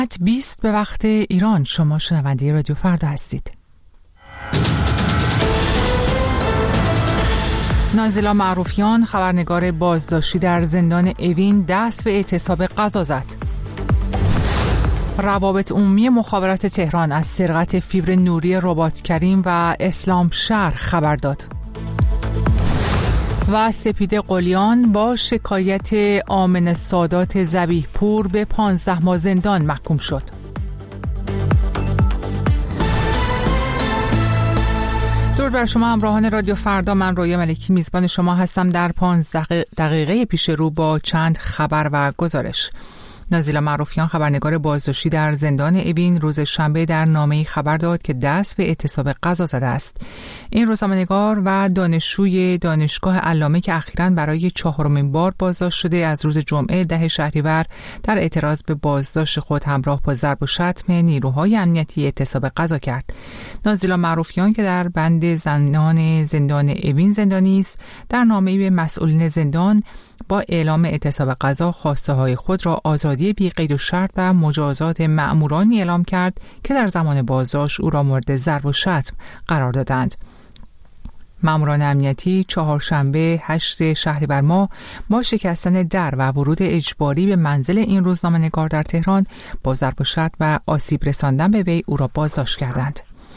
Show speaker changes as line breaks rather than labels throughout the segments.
20 به وقت ایران. شما شنونده رادیو فردا هستید. نازیلا معروفیان، خبرنگار بازداشتی در زندان اوین، دست به اعتصاب غذا زد. روابط عمومی مخابرات تهران از سرقت فیبر نوری رباط کریم و اسلام شهر خبر داد. و سپید قلیان با شکایت آمن سادات ذبیح پور به 15 ماه زندان محکوم شد. درود بر شما همراهان رادیو فردا، من رویا ملکی میزبان شما هستم در 15 دقیقه پیش رو با چند خبر و گزارش. نازیلا معروفیان، خبرنگار بازداشتی در زندان اوین، روز شنبه در نامه‌ای خبر داد که دست به اعتصاب غذا زده است. این روزنامه‌نگار و دانشجوی دانشگاه علامه که اخیراً برای 4مین بار بازداشت شده، از روز جمعه 10 شهریور در اعتراض به بازداشت خود همراه با ضرب و شتم نیروهای امنیتی اعتصاب غذا کرد. نازیلا معروفیان که در بند زندان اوین زندانی است، در نامه‌ای به مسئولین زندان با اعلام اعتصاب غذا خواسته های خود را آزادی بی قید و شرط و مجازات مأمورانی اعلام کرد که در زمان بازداشت او را مورد ضرب و شتم قرار دادند. مأموران امنیتی چهارشنبه 8 شهریور ماه با شکستن در و ورود اجباری به منزل این روزنامه‌نگار در تهران با ضرب و شتم و آسیب رساندن به وی او را بازداشت کردند.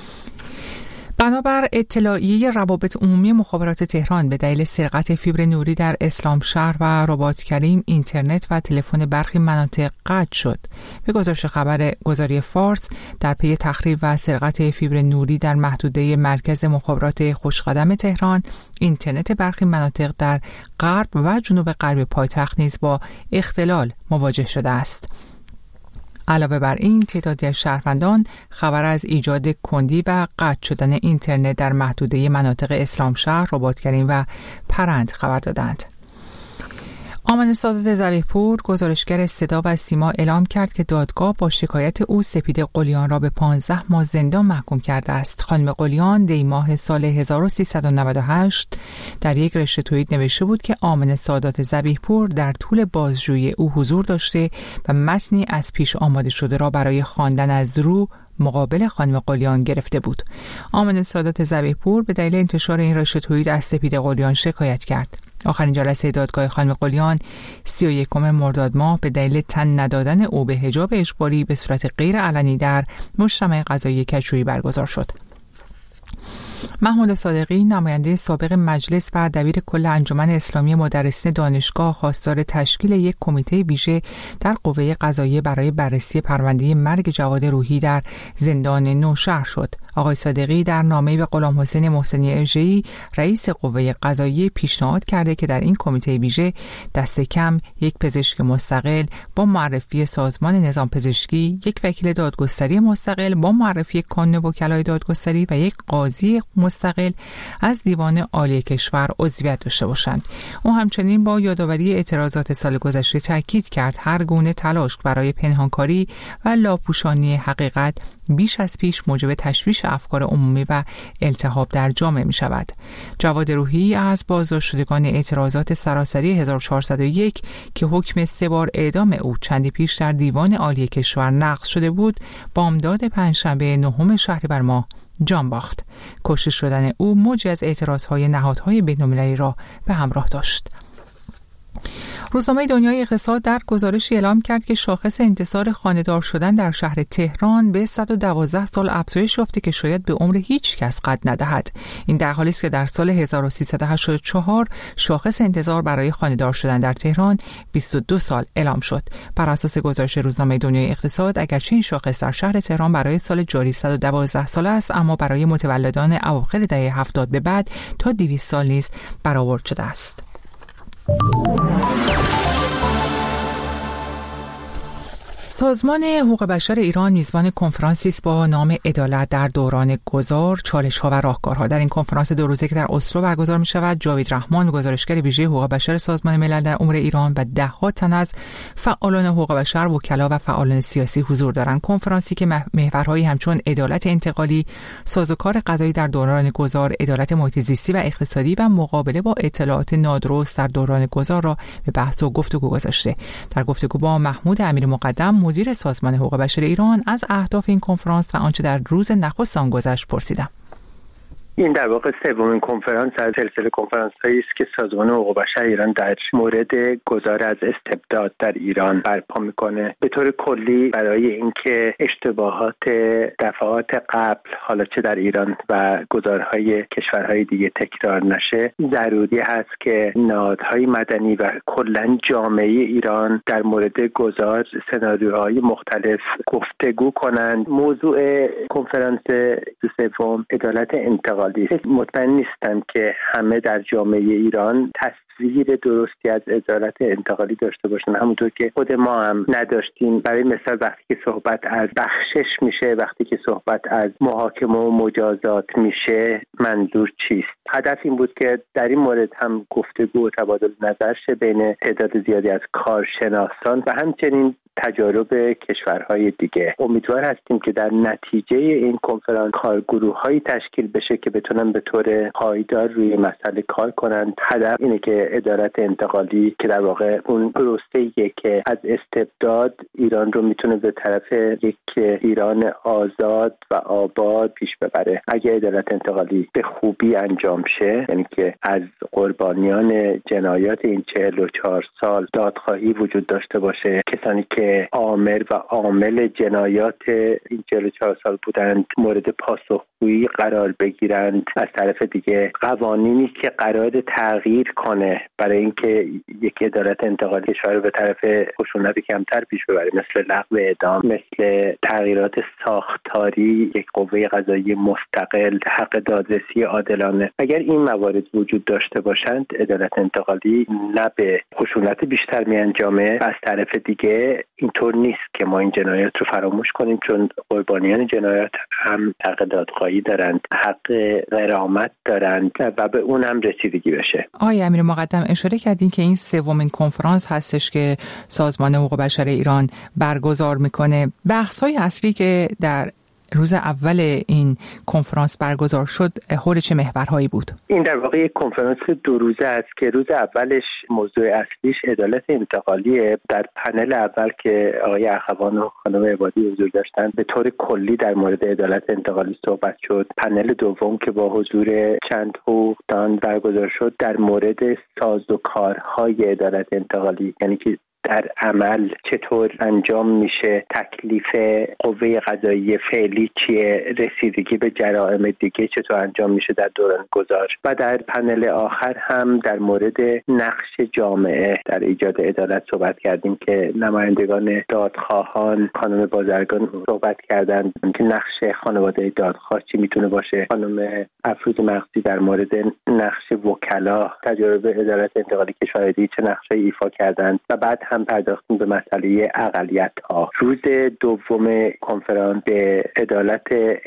بنابر اطلاعیه روابط عمومی مخابرات تهران، به دلیل سرقت فیبر نوری در اسلام شهر و رباط کریم، اینترنت و تلفن برخی مناطق قطع شد. به گزارش خبر گزاری فارس، در پی تخریب و سرقت فیبر نوری در محدوده مرکز مخابرات خوشقدم تهران، اینترنت برخی مناطق در غرب و جنوب غرب پایتخت نیز با اختلال مواجه شده است. علاوه بر این، تعدادی از شهروندان خبر از ایجاد کندی و قطع شدن اینترنت در محدوده مناطق اسلام شهر، رباط کریم و پرند خبر دادند. آمن سادات ذبیح پور، گزارشگر صدا و سیما، اعلام کرد که دادگاه با شکایت او سپید قلیان را به 15 ماه زندان محکوم کرده است. خانم قلیان دی ماه سال 1398 در یک رشته توییت نوشته بود که آمن سادات ذبیح پور در طول بازجویی او حضور داشته و متنی از پیش آماده شده را برای خواندن از رو مقابل خانم قلیان گرفته بود. آمن سادات ذبیح پور به دلیل انتشار این رشته توییت از سپید قلیان شکایت کرد. آخرین جلسه دادگاه خانم قلیان 31 مرداد ماه به دلیل تن ندادن او به حجاب اجباری به صورت غیر علنی در مجتمع قضایی کجرویی برگزار شد. محمود صادقی، نماینده سابق مجلس و دبیر کل انجمن اسلامی مدرسین دانشگاه، خواستار تشکیل یک کمیته ویژه در قوه قضاییه برای بررسی پرونده مرگ جواد روحی در زندان نوشهر شد. آقای صادقی در نامه‌ای به غلام حسین محسنی ارجعی، رئیس قوه قضاییه، پیشنهاد کرده که در این کمیته ویژه دست کم یک پزشک مستقل با معرفی سازمان نظام پزشکی، یک وکیل دادگستری مستقل با معرفی کانون وکلای دادگستری و یک قاضی مستقل از دیوان عالی کشور عضویت داشته باشند. او همچنین با یادآوری اعتراضات سال گذشته تاکید کرد هر گونه تلاش برای پنهانکاری و لاپوشانی حقیقت بیش از پیش موجب تشویش افکار عمومی و التهاب در جامعه می شود. جواد روحی از بازداشت شدگان اعتراضات سراسری 1401 که حکم 3 بار اعدام او چندی پیش در دیوان عالی کشور نقض شده بود، بامداد پنجشنبه 9 شهریور ماه جان باخت. کشته شدن او موجی از اعتراضهای نهادهای بین‌المللی را به همراه داشت. روزنامه دنیای اقتصاد در گزارشی اعلام کرد که شاخص انتصار خانه‌دار شدن در شهر تهران به 112 سال افزایش یافته که شاید به عمر هیچ کس قد ندهد. این در حالی است که در سال 1384 شاخص انتظار برای خانه‌دار شدن در تهران 22 سال اعلام شد. بر اساس گزارش روزنامه دنیای اقتصاد، اگرچه این شاخص در شهر تهران برای سال جاری 112 سال است، اما برای متولدان اواخر دهه 70 به بعد تا 200 سال نیز برآورد شده است. سازمان حقوق بشر ایران میزبان کنفرانسی است با نام عدالت در دوران گذار، چالش‌ها و راهکارها. در این کنفرانس 2 روزه که در اسلو برگزار می‌شود، جاوید رحمان، گزارشگر ویژه حقوق بشر سازمان ملل در امور ایران، و ده‌ها تن از فعالان حقوق بشر، وکلا و فعالان سیاسی حضور دارند. کنفرانسی که محورهایی همچون عدالت انتقالی، سازوکار قضایی در دوران گذار، عدالت محیط زیستی و اقتصادی و مقابله با اطلاعات نادرست در دوران گذار را به بحث و گفتگو گذاشته. در گفتگو با محمود امیر مقدم، مدیر سازمان حقوق بشر ایران از اهداف این کنفرانس و آنچه در روز نخست آن گذشت پرسیدم.
این در واقع سومین کنفرانس از سلسله کنفرانس‌هایی است که سازمان حقوق بشر ایران در مورد گذار از استبداد در ایران برپا میکنه. به طور کلی برای اینکه اشتباهات دفعات قبل حالا چه در ایران و گذارهای کشورهای دیگه تکرار نشه، ضروری هست که نهادهای مدنی و کلاً جامعه ایران در مورد گذار سناریوهای مختلف گفتگو کنند. موضوع کنفرانس سوم عدالت انتقالی. مطمئن نیستم که همه در جامعه ایران تصویر درستی از عدالت انتقالی داشته باشن، همونطور که خود ما هم نداشتیم. برای مثال وقتی که صحبت از بخشش میشه، وقتی که صحبت از محاکمه و مجازات میشه، منظور چیست؟ هدف این بود که در این مورد هم گفتگو و تبادل نظر شه بین تعداد زیادی از کارشناسان و همچنین تجارب کشورهای دیگه. امیدوار هستیم که در نتیجه این کنفرانس کارگروه‌هایی تشکیل بشه که بتونن به طور پایدار روی مسئله کار کنند. هدف اینه که عدالت انتقالی که در واقع اون پروسه‌ایه که از استبداد ایران رو میتونه به طرف یک ایران آزاد و آباد پیش ببره. اگه عدالت انتقالی به خوبی انجام شه، یعنی که از قربانیان جنایات این 44 سال دادخواهی وجود داشته باشه، کسانی که عامل و عامل جنایات این 44 سال بودند مورد پاسخگویی قرار بگیرند، از طرف دیگه قوانینی که قرار تغییر کنه برای اینکه یک عدالت انتقالی کشور رو به طرف خشونت کمتر پیش ببره، مثل لغو اعدام، مثل تغییرات ساختاری یک قوه قضایی مستقل، حق دادرسی عادلانه. اگر این موارد وجود داشته باشند، عدالت انتقالی نه به خشونت بیشتر میانجامه و از طرف دیگه اینطور نیست که ما این جنایات رو فراموش کنیم، چون قربانیان جنایات هم حق دادخواهی دارند، حق غرامت دارند و به اون هم رسیدگی بشه.
آقای امیر مقدم اشاره کردین که این سومین کنفرانس هستش که سازمان حقوق بشر ایران برگزار میکنه. بحث‌های اصلی که در روز اول این کنفرانس برگزار شد حول چه محورهایی بود؟ این
در واقع یک کنفرانس 2 روزه است که روز اولش موضوع اصلیش عدالت انتقالیه. در پنل اول که آقای اخوان و خانم عبادی حضور داشتند به طور کلی در مورد عدالت انتقالی صحبت شد. پنل دوم که با حضور چند حقوقدان برگزار شد در مورد سازوکارهای عدالت انتقالی، یعنی که در عمل چطور انجام میشه، تکلیف قوه قضاییه فعلی چیه، رسیدگی به جرائم دیگه چطور انجام میشه در دوران گذار. و در پنل آخر هم در مورد نقش جامعه در ایجاد عدالت صحبت کردیم که نمایندگان دادخواهان، خانم بازرگان صحبت کردند که نقش خانواده دادخواه چی میتونه باشه. خانم افروز مقصی در مورد نقش وکلا، تجربه عدالت انتقالی کشورهای دیگه چه نقشی ایفا کردند و بعد هم پرداختیم به مسئله اقلیت‌ها. روز دوم کنفرانس به عدالت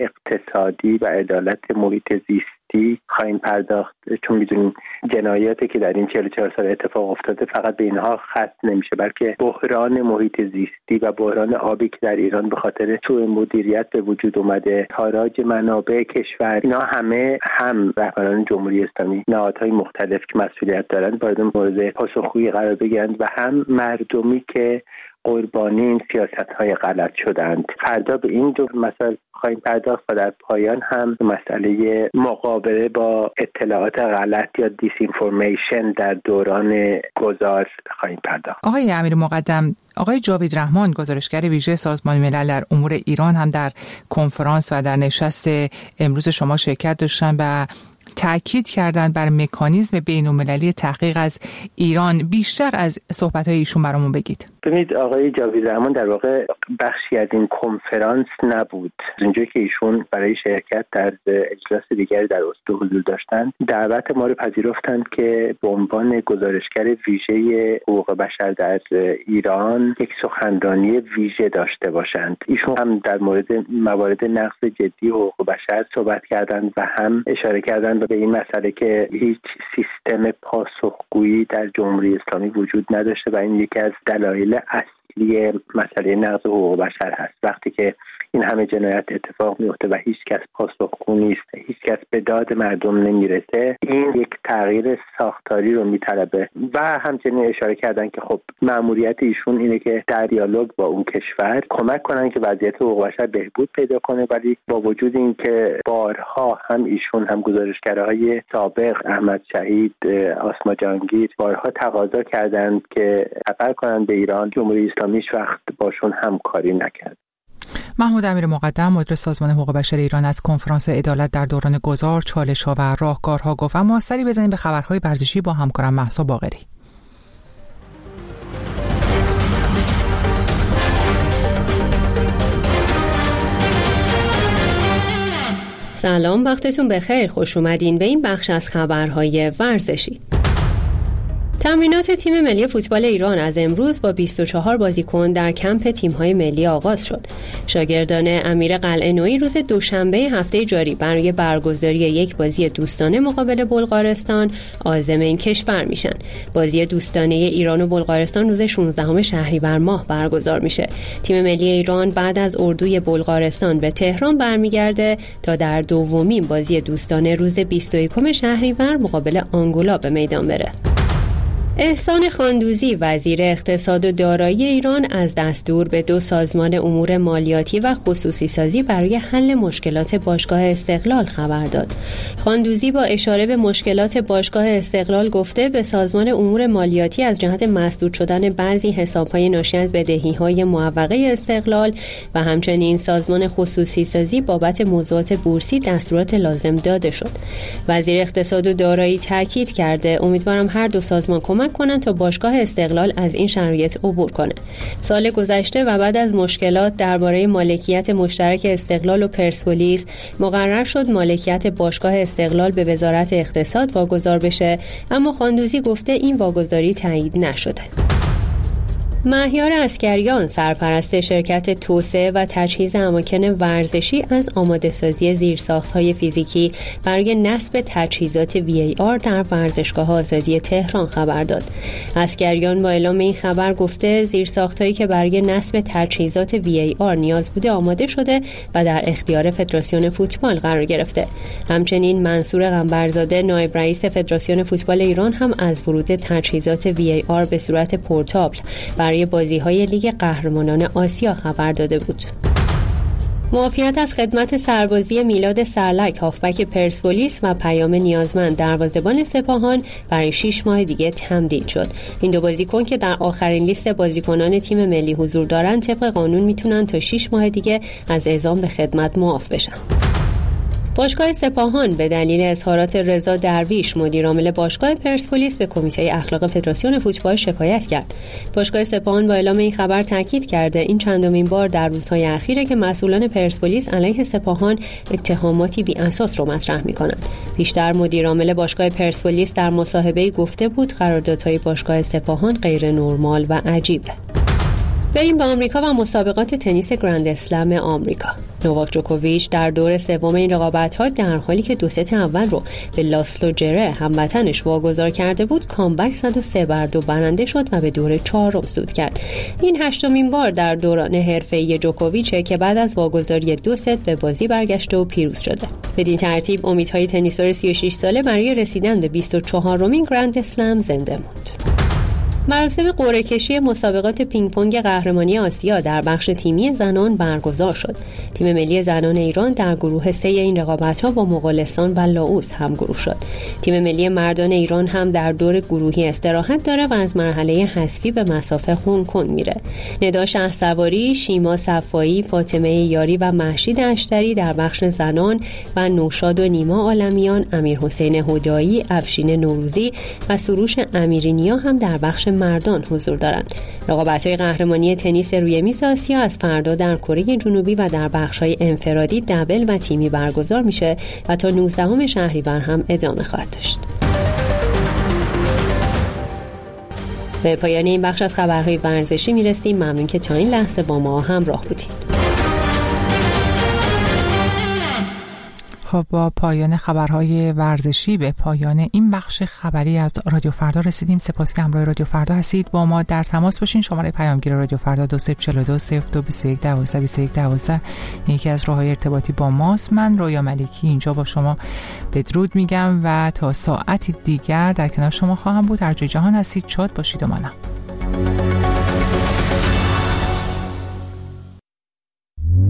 اقتصادی و عدالت محیط زیستی خواهیم پرداخت، چون می‌دونیم جنایاتی که در این 44 سال اتفاق افتاده فقط به اینها ختم نمیشه، بلکه بحران محیط زیستی و بحران آبی که در ایران به خاطر سوء مدیریت به وجود اومده، تاراج منابع کشور، اینا همه هم رهبران جمهوری اسلامی، نهادهای مختلف که مسئولیت دارند باید مورد پاسخگویی قرار بگیرند و هم مردمی که قربانی این سیاست‌های غلط شدند. فردا به این دو مسائل خواهیم پرداخت و در پایان هم مسئله مقابله با اطلاعات غلط یا دیس اینفورمیشن در دوران گذار خواهیم پرداخت.
آقای امیر مقدم، آقای جاوید رحمان گزارشگر ویژه سازمان ملل در امور ایران هم در کنفرانس و در نشست امروز شما شرکت داشتن و تأکید کردند بر مکانیزم بین‌المللی تحقیق از ایران. بیشتر از صحبت‌های ایشون برامون بگید.
ببینید آقای جاوید رحمان در واقع بخشی از این کنفرانس نبود. اونجایی که ایشون برای شرکت در اجلاس دیگری در اسلو حضور داشتند، دعوت ما رو پذیرفتند که به عنوان گزارشگر ویژه حقوق بشر در ایران یک سخنرانی ویژه داشته باشند. ایشون هم در مورد موارد نقض جدی حقوق بشر صحبت کردند و هم اشاره کردند به این مسئله که هیچ سیستم پاسخگویی در جمهوری اسلامی وجود نداشته و این یکی از دلایل اصلی مسئله نقض حقوق بشر هست. وقتی که این همه جنایت اتفاق میفته و هیچ کس پاسخگو نیست، هیچ کس به داد مردم نمیرسه، این یک تغییر ساختاری رو میطلبه. و همچنین اشاره کردن که خب مأموریت ایشون اینه که در دیالوگ با اون کشور کمک کنن که وضعیت حقوق بشر بهبود پیدا کنه، ولی با وجود اینکه بارها هم ایشون هم گزارشگرهای سابق احمد شهید، آسما جهانگیر بارها تقاضا کردند که سفر کنن به ایران، جمهوری اسلامی هیچ وقت باشون همکاری نکرد.
محمود امیر مقدم، مدیر سازمان حقوق بشر ایران، از کنفرانس عدالت در دوران گذار، چالش‌ها و راهکارها گفت. اما سری بزنیم به خبرهای ورزشی با همکارم مهسا باقری.
سلام، وقتتون بخیر، خوش اومدین به این بخش از خبرهای ورزشی. تمرینات تیم ملی فوتبال ایران از امروز با 24 بازیکن در کمپ تیم‌های ملی آغاز شد. شاگردان امیر قلعه‌نویی روز دوشنبه هفته جاری برای برگزاری یک بازی دوستانه مقابل بلغارستان عازم این کشور میشن. بازی دوستانه ایران و بلغارستان روز 16 شهریور ماه برگزار میشه. تیم ملی ایران بعد از اردوی بلغارستان به تهران برمیگرده تا در دومین بازی دوستانه روز 21 شهریور مقابل آنگولا به میدان بره. احسان خاندوزی، وزیر اقتصاد و دارایی ایران، از دستور به 2 سازمان امور مالیاتی و خصوصی سازی برای حل مشکلات باشگاه استقلال خبر داد. خاندوزی با اشاره به مشکلات باشگاه استقلال گفته به سازمان امور مالیاتی از جهت مسدود شدن بعضی حساب‌های ناشی از بدهی‌های معوقه استقلال و همچنین سازمان خصوصی سازی بابت موضوعات بورسی دستورات لازم داده شد. وزیر اقتصاد و دارایی تاکید کرده امیدوارم هر 2 سازمان کمک کنن تا باشگاه استقلال از این شرایط عبور کنه. سال گذشته و بعد از مشکلات درباره مالکیت مشترک استقلال و پرسپولیس مقرر شد مالکیت باشگاه استقلال به وزارت اقتصاد واگذار بشه، اما خاندوزی گفته این واگذاری تایید نشده. مهیار عسکریان، سرپرست شرکت توسعه و تجهیز اماکن ورزشی، از آماده‌سازی زیرساخت‌های فیزیکی برای نصب تجهیزات VAR در ورزشگاه آزادی تهران خبر داد. عسکریان با اعلام این خبر گفته زیرساخت‌هایی که برای نصب تجهیزات VAR نیاز بوده آماده شده و در اختیار فدراسیون فوتبال قرار گرفته. همچنین منصور قنبرزاده، نایب رئیس فدراسیون فوتبال ایران، هم از ورود تجهیزات VAR به صورت پورتابل برای بازی‌های لیگ قهرمانان آسیا خبر داده بود. معافیت از خدمت سربازی میلاد سرلک، هافبک پرسپولیس، و پیام نیازمند، دروازه‌بان سپاهان، برای 6 ماه دیگه تمدید شد. این 2 بازیکن که در آخرین لیست بازیکنان تیم ملی حضور دارن طبق قانون میتونن تا 6 ماه دیگه از اعزام به خدمت معاف بشن. باشگاه سپاهان به دلیل اظهارات رضا درویش، مدیرعامل باشگاه پرسپولیس، به کمیته اخلاق فدراسیون فوتبال شکایت کرد. باشگاه سپاهان با اعلام این خبر تاکید کرده این چندمین بار در روزهای اخیره که مسئولان پرسپولیس علیه سپاهان اتهاماتی بی اساس رو مطرح می‌کنند. پیشتر مدیرعامل باشگاه پرسپولیس در مصاحبه‌ای گفته بود قراردادهای باشگاه سپاهان غیر نرمال و عجیبه. بریم به آمریکا و مسابقات تنیس گرند اسلم آمریکا. نوواک جوکوویچ در دور سوم این رقابت‌ها در حالی که 2 ست اول رو به لاسلو جره، هموطنش، واگذار کرده بود، کامبک 103-2 برنده شد و به دور 4 صعود کرد. این 8مین بار در دوران حرفه‌ای جوکوویچه که بعد از واگذاری 2 ست به بازی برگشته و پیروز شده. بدین ترتیب امیدهای تنیسور 36 ساله برای رسیدن به 24مین گرند اسلم زنده موند. مراسم قرعه کشی مسابقات پینگ پونگ قهرمانی آسیا در بخش تیمی زنان برگزار شد. تیم ملی زنان ایران در گروه 3 این رقابت‌ها با مغولستان و لاوس همگروه شد. تیم ملی مردان ایران هم در دور گروهی استراحت داره و از مرحله حذفی به مسافه هنگ کنگ میره. ندا شهسواری، شیما صفایی، فاطمه یاری و مهشید اشتری در بخش زنان و نوشاد و نیما عالمیان، امیرحسین هدایی، افشین نوروزی و سروش امیرینیا هم در بخش مردان حضور دارند. رقابت‌های قهرمانی تنیس روی میز آسیا از فردا در کره جنوبی و در بخش‌های انفرادی، دبل و تیمی برگزار میشه و تا 19 شهریور هم ادامه خواهد داشت. به پایان این بخش از خبرهای ورزشی میرسیم. ممنون که تا این لحظه با ما همراه بودید.
خب با پایان خبرهای ورزشی به پایان این بخش خبری از رادیو فردا رسیدیم. سپاس که همراه رادیو فردا هستید. با ما در تماس باشین. شماره پیامگیر رادیو فردا 2042 0221 12 21 12 یکی از راههای ارتباطی با ماست. من رویا ملکی اینجا با شما بدرود میگم و تا ساعتی دیگر در کنار شما خواهم بود. هر جای جهان هستید شاد باشید و مانم.